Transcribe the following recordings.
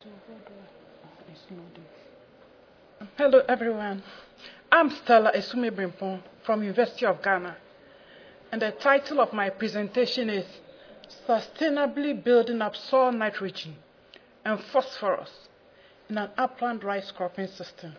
Hello everyone, I'm Stella Esume Brimpong from University of Ghana, and the title of my presentation is Sustainably Building Up Soil Nitrogen and Phosphorus in an Upland Rice Cropping System.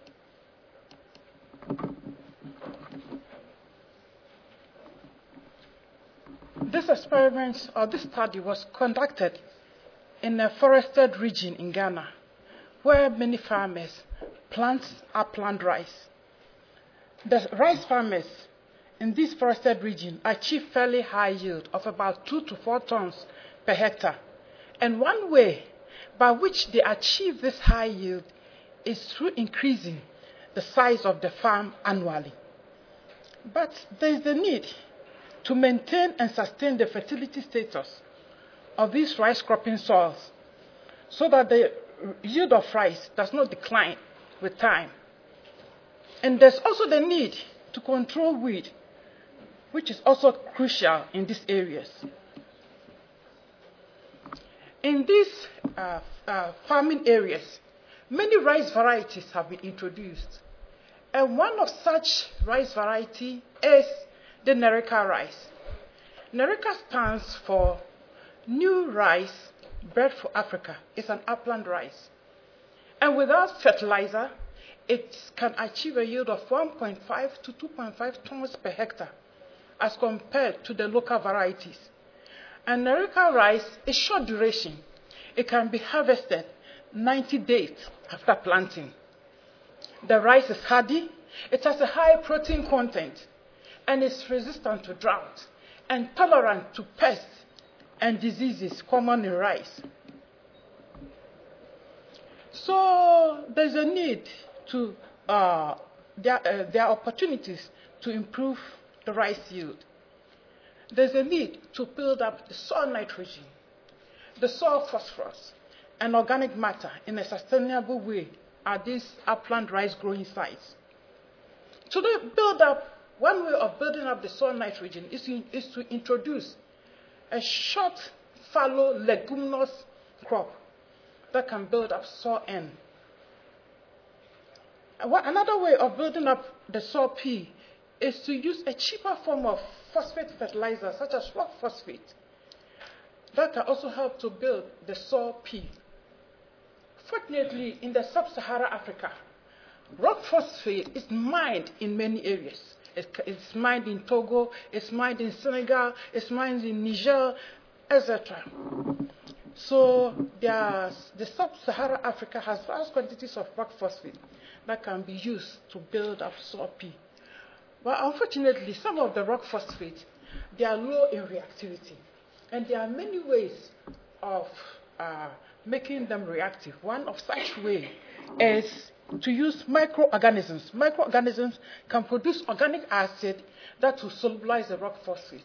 This experiment or this study was conducted in a forested region in Ghana where many farmers plant upland rice. The rice farmers in this forested region achieve fairly high yield of about 2 to 4 tons per hectare. And one way by which they achieve this high yield is through increasing the size of the farm annually. But there is the need to maintain and sustain the fertility status of these rice cropping soils so that the yield of rice does not decline with time. And there's also the need to control weed, which is also crucial in these areas. In these farming areas, many rice varieties have been introduced. And one of such rice variety is the Nereka rice. Nereka stands for New Rice Bred for Africa. It's an upland rice. And without fertilizer, it can achieve a yield of 1.5 to 2.5 tons per hectare as compared to the local varieties. And Nereka rice is short duration. It can be harvested 90 days after planting. The rice is hardy. It has a high protein content and is resistant to drought and tolerant to pests and diseases common in rice. So there's a need to, there are opportunities to improve the rice yield. There's a need to build up the soil nitrogen, the soil phosphorus, and organic matter in a sustainable way at these upland rice growing sites. To build up, one way of building up the soil nitrogen is to introduce a short, fallow, leguminous crop that can build up soil N. Another way of building up the soil P is to use a cheaper form of phosphate fertilizer, such as rock phosphate. That can also help to build the soil P. Fortunately, in the sub-Saharan Africa, rock phosphate is mined in many areas. It's mined in Togo, it's mined in Senegal, it's mined in Niger, etc. So the sub-Saharan Africa has vast quantities of rock phosphate that can be used to build up soil P. But unfortunately, some of the rock phosphate, they are low in reactivity. And there are many ways of making them reactive. One of such way is to use microorganisms. Microorganisms can produce organic acid that will solubilize the rock phosphate.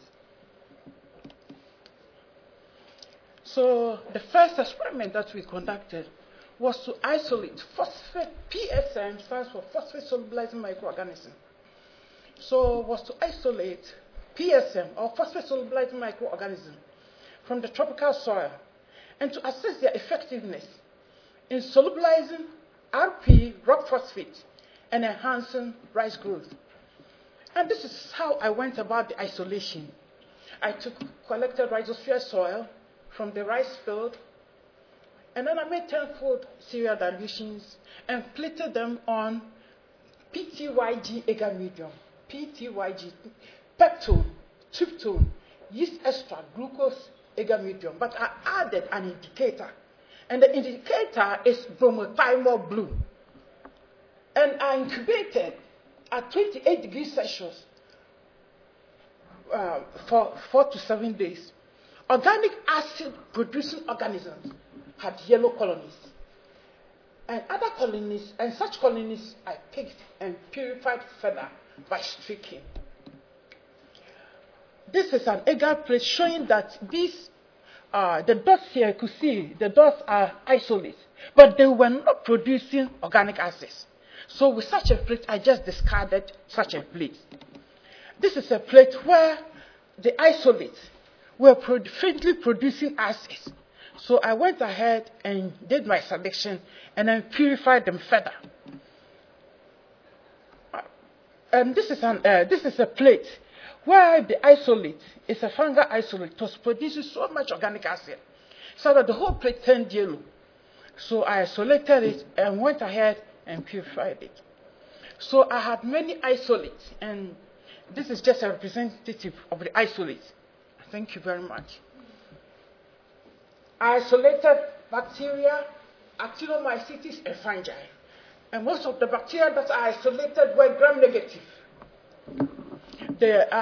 So the first experiment that we conducted was to isolate phosphate. PSM stands for phosphate solubilizing microorganism. So was to isolate PSM or phosphate solubilizing microorganism from the tropical soil and to assess their effectiveness in solubilizing RP, rock phosphate, and enhancing rice growth. And this is how I went about the isolation. I collected rhizosphere soil from the rice field, and then I made 10-fold cereal dilutions and plated them on PTYG agar medium, PTYG, peptone, tryptone, yeast extract, glucose agar medium. But I added an indicator. And the indicator is bromothymol blue. And I incubated at 28 degrees Celsius for 4 to 7 days. Organic acid producing organisms had yellow colonies. And other colonies, and such colonies I picked and purified further by streaking. This is an agar plate showing that these the dots here, you could see, the dots are isolate, but they were not producing organic acids. So with such a plate, I just discarded such a plate. This is a plate where the isolates were faintly producing acids. So I went ahead and did my selection and then purified them further. This is a plate where the isolate is a fungal isolate. It was producing so much organic acid so that the whole plate turned yellow. So I isolated it and went ahead and purified it. So I had many isolates, and this is just a representative of the isolates. Thank you very much. I isolated bacteria, actinomycetes, and fungi. And most of the bacteria that I isolated were gram negative.